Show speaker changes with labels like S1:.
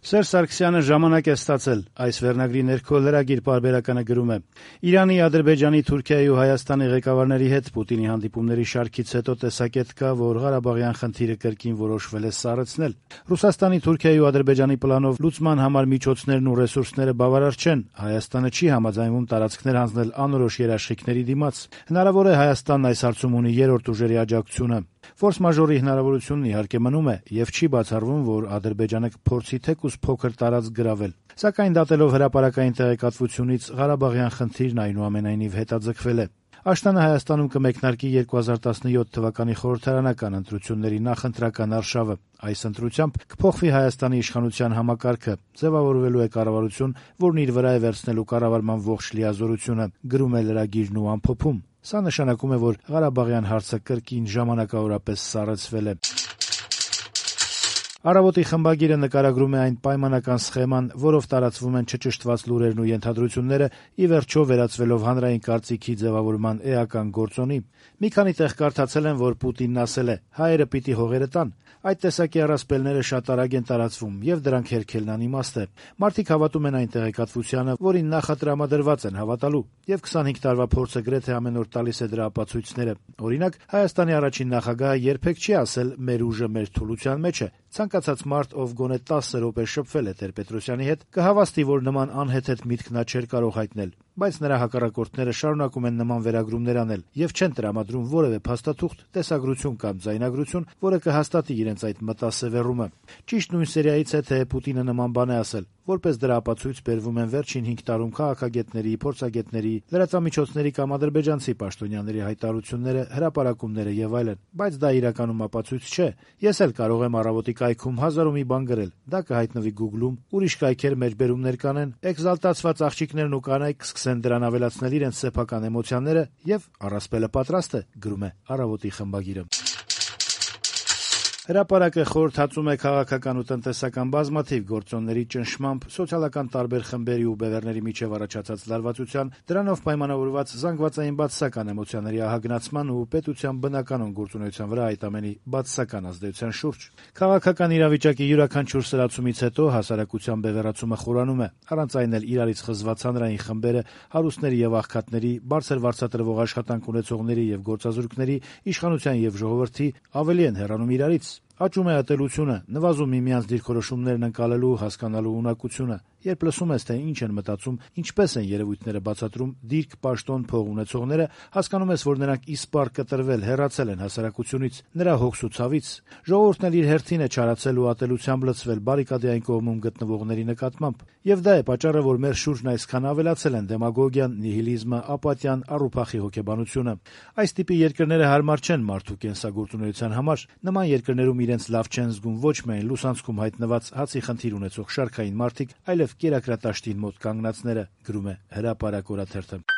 S1: Սերժ Սարգսյանը ժամանակ է ստացել։ Այս վերնագրի ներքո լրագիր պարբերականը գրում է. Իրանի, Ադրբեջանի, Թուրքիայի ու Հայաստանի ղեկավարների հետ Պուտինի հանդիպումների շարքից հետո տեսակետ կա, որ Ղարաբաղյան խնդիրը կրկին որոշվել է սառեցնել։ Ռուսաստանի, Թուրքիայի ու Ադրբեջանի պլանով լուծման համար միջոցներն ու ռեսուրսները բավարար չեն։ Հայաստանը չի համաձայնվում տարածքներ հանձնել անորոշ երաշխիքների դիմաց։ Հնարավոր է Հայաստանն այս հարցում ունի երրորդ ուժերի աջակցությունը։ Ֆորս մաժորի հնարավորությունն իհարկե մնում է եւ չի բացառվում, որ Ադրբեջանը կփորձի թեկուզ փոքր տարածք գրավել։ Սակայն դատելով հրապարակային տեղեկատվությունից Ղարաբաղյան խնդիրն այնուամենայնիվ հետաձգվել է։ Աշտանը Հայաստանում կմեկնարկի 2017 թվականի խորհրդարանական ընտրությունների նախընտրական արշավը։ Այս ընտրությամբ կփոխվի Հայաստանի իշխանության համակարգը, ձևավորվելու է կառավարություն, որն իր վրա է վերցնելու կառավարման ողջ լիազորությունը, գրում է լրագիրն ու ամփոփում։ Սա նշանակում է, որ Ղարաբաղյան հարցը կրկին ժամանակավորապես սառեցվել է։ Առավոտի խմբագիրը նկարագրում է այն պայմանական սխեման, որով տարածվում են չճշտված լուրերն ու ենթադրությունները, ի վերջո վերածվելով հանրային կարծիքի ձևավորման էական գործոնի։ Մի քանի տեղ կարդացել են, որ Պուտինն ասել է. «Հայերը պիտի հողերը տան»։ Այդ տեսակի առասպելները շատ արագ են տարածվում, եւ դրանք հերքելն անիմաստ է։ Մարդիկ հավատում են այն տեղեկատվությանը, որին նախատրամադրված են հավատալու, եւ 25 տարվա փորձը գրեթե ամեն օր տալիս է դրա ապացույցները։ Օրինակ, Հայաստանի առաջին նախագահը երբեք չի ասել «մեր ուժը մեր թուլության մեջ է»։ Ցանկացած մարդ, ով գոնե 10 րոպե շփվել է Տեր-Պետրոսյանի հետ, կհավաստի, որ նման անհեթեթ միտք նա չէր կարող հայտնել, բայց նրա հակառակորդները շարունակում են նման վերագրումներ անել եւ չեն տրամադրում որևէ փաստաթուղթ, տեսագրություն կամ ձայնագրություն, որը կհաստատի իրենց այդ մտասևեռումը։ Ճիշտ նույն սերիայից է, թե Պուտինը նման բան է ասել։ Որպես դրա ապացույց բերվում են վերջին 5 տարում քաղաքագետների, փորձագետների, լրատվամիջոցների կամ ադրբեջանցի պաշտոնյաների հայտարարությունները, հրապարակումները եւ այլն, բայց դա իրականում ապացույց չէ։ Ես էլ կարող եմ առավոտի կայքում 1000 ու մի բան գրել, դա կհայտնվի Google-ում, ուրիշ կայքեր մեջբերումներ կանեն, էկզալտացված աղջիկներն ու կանայք կսկսեն դրան ավելացնել իրենց սեփական էմոցիաները եւ առասպելը պատրաստ է, գրում է Առավոտի խմբագիրը։ Հրապարակը խորհրդածում է քաղաքական ու տնտեսական բազմաթիվ գործոնների ճնշմամբ, սոցիալական տարբեր խմբերի ու բևեռների միջև առաջացած լարվածության, դրանով պայմանավորված զանգվածային բացասական էմոցիաների ահագնացման ու պետության բնականon գործունեության վրա այդ ամենի բացասական ազդեցության շուրջ։ Քաղաքական իրավիճակի յուրաքանչյուր սրացումից հետո հասարակության բևեռացումը խորանում է, առանց այն էլ իրարից խզված հանրային խմբերը, հարուստների եւ աղքատների, բարձր վարձատրվող աշխատանք ունեցողների եւ գործազուրկների, իշխանության եւ ժողովրդի ավելի են հեռանում իրարից։ Աճում է ատելությունը, նվազում միմյանց դիրքորոշումներն ընկալելու, հասկանալու ունակությունը։ Երբ լսում ես, թե ինչ են մտածում, ինչպես են երևույթները բացատրում դիրք, պաշտոն, փող ունեցողները, հասկանում ես, որ նրանք իսպառ կտրվել, հեռացել են հասարակությունից, նրա հոգս ու ցավից։ Ժողովուրդն էլ իր հերթին է չարացել ու ատելությամբ լցվել բարիկադային կողմում գտնվողների նկատմամբ։ Եվ դա է պատճառը, որ մեր շուրջն այսքան ավելացել են դեմագոգիան, նիհիլիզմը, ապաթիան, առուփախի հոգեբանությունը։ Այս տիպի երկրները հարմար չեն մարդու կենսագործունեության համար։ Նման երկրներում իրենց լավ չեն զգում ոչ միայն լուսանցքում հայտնված հացի խնդիր ունեցող շարքային մարդիկ, այլև կերակրատաշտին մոտ կանգնածները, գրում է Հրապարակ օրաթերթը։